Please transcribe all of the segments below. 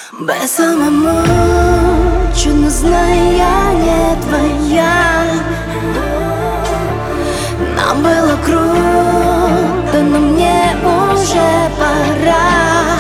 Без самому, что не знаю, я не твоя. Нам было круто, но мне уже пора.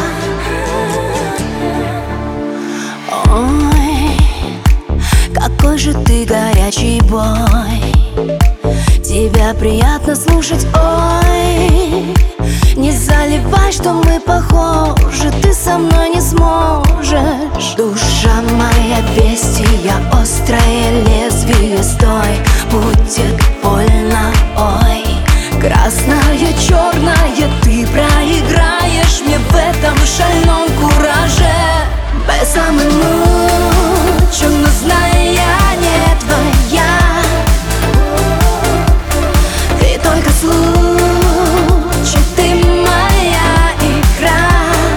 Ой, какой же ты горячий бой. Тебя приятно слушать, ой. Не заливай, что мы похожи, ты со мной не сможешь. Душа моя бестия, острое лезвие, стой, будет больно, ой. Красное, черное, ты проиграешь мне в этом шальном кураже. Без самому, что нужна, я не твоя. Ты только случай, ты моя игра.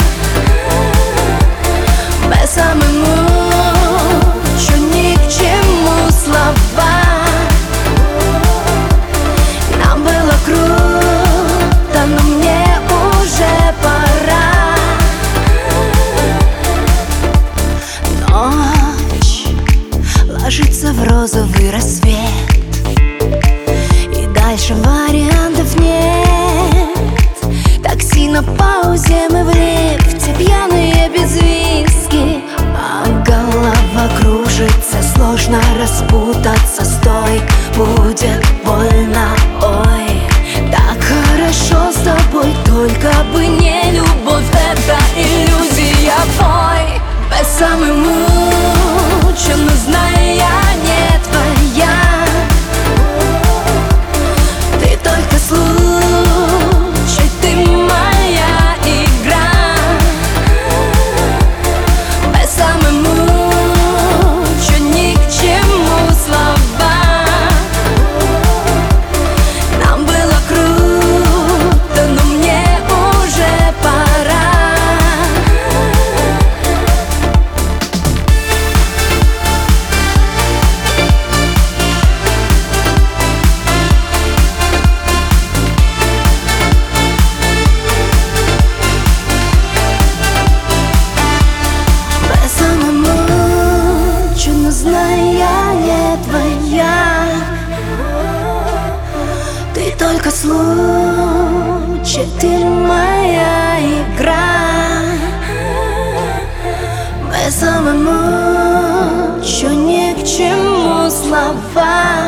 Без самому, что ни к чему слова. Нам было круто, но мне уже пора. Ночь ложится в розовый рассвет, и дальше вариантов нет. Такси на паузе, мы в лифте, пьяные без виски, а голова кружится, сложно распутаться. Стой, будет больно, ой. Так хорошо с тобой, только бы не любовь, это иллюзия, пой. Без самому, что нужна, я не твоя. Ты только случай, ты моя игра. Без самому, что ни к чему слова. Нам было круто, но мне уже пора. Знаю, я не твоя. Ты только случай, ты моя игра. Без самому, что ни к чему слова.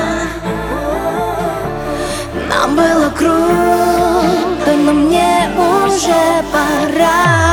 Нам было круто, но мне уже пора.